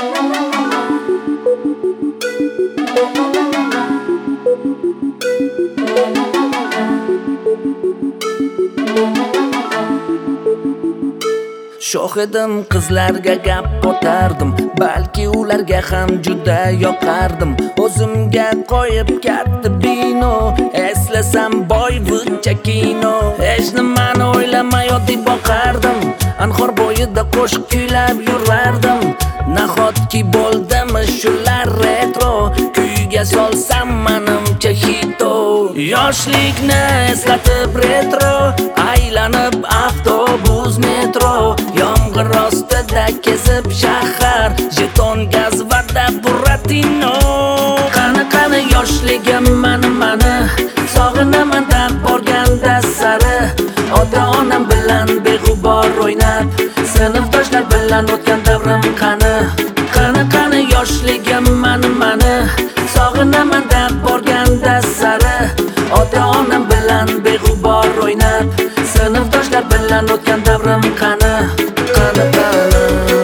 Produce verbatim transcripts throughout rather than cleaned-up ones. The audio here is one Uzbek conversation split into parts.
Shohidim qizlarga gap qotardim, balki ularga ham juda yoqardim. O'zimga qo'yib katta bino, eslasam boyvachcha kino. Hech nimani o'ylamay oddiy boqardim, anhor bo'yida qo'shiq kuylab yurardim. Nahotki bo'ldimi shular retro, kuyga solsam menimcha hito. Yoshlikni eslatib retro, aylanib avtobus metro. Yomg'ir ostida kezib shahar, jeton gaz va buratino. Qani qani yoshligim mani mani, sog'inaman deb borganda sari. Ota-onam bilan beg'ubor o'ynab, sinfdoshlar bilan o'tgan davrim qani. Qani qani yoshligim mani mani, sog'inaman deb borganda sari. Ota-onam bilan beg'ubor o'ynab, sinfdoshlar bilan o'tgan davrim qani. Qani qani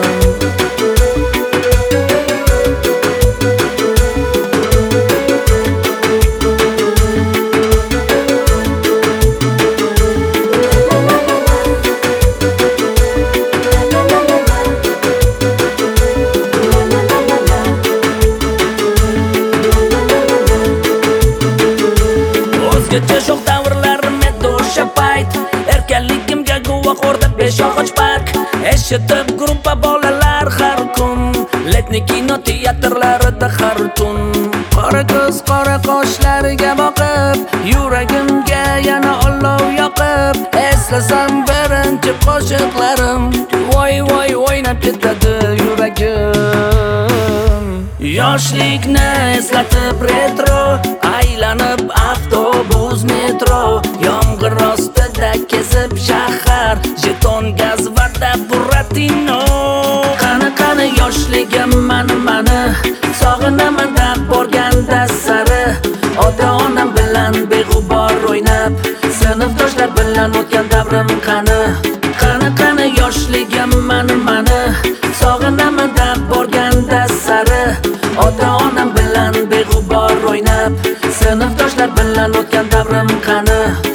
O'zgacha sho'x davrlarim edi o'sha payt, erkanligimga guvoh o'rda besh og'och park. Eshitib gruppa bolalar har kun, letni kino teatrlarida har tun. Qora ko'z qora qoshlariga boqib, yuragimga yana olov yoqib. Eslasam birinchi qo'shiqlarim, voy voy o'ynab ketadi yuragim. Yoshlikni eslatib retro, aylanib avtobus metro. Yomg'ir ostida kezib shahar, jeton gaz va buratino. Qani qani yoshligim mani mani, sog'inaman deb borganda sari. Ota-onam bilan beg'ubor o'ynab, sinfdoshlar bilan o'tgan davrim qani. Qani qani yoshligim mani mani, sog'inaman deb borganda sari. Ota-onam bilan beg'ubor o'ynab, sinfdoshlar bilan o'tgan davrim qani.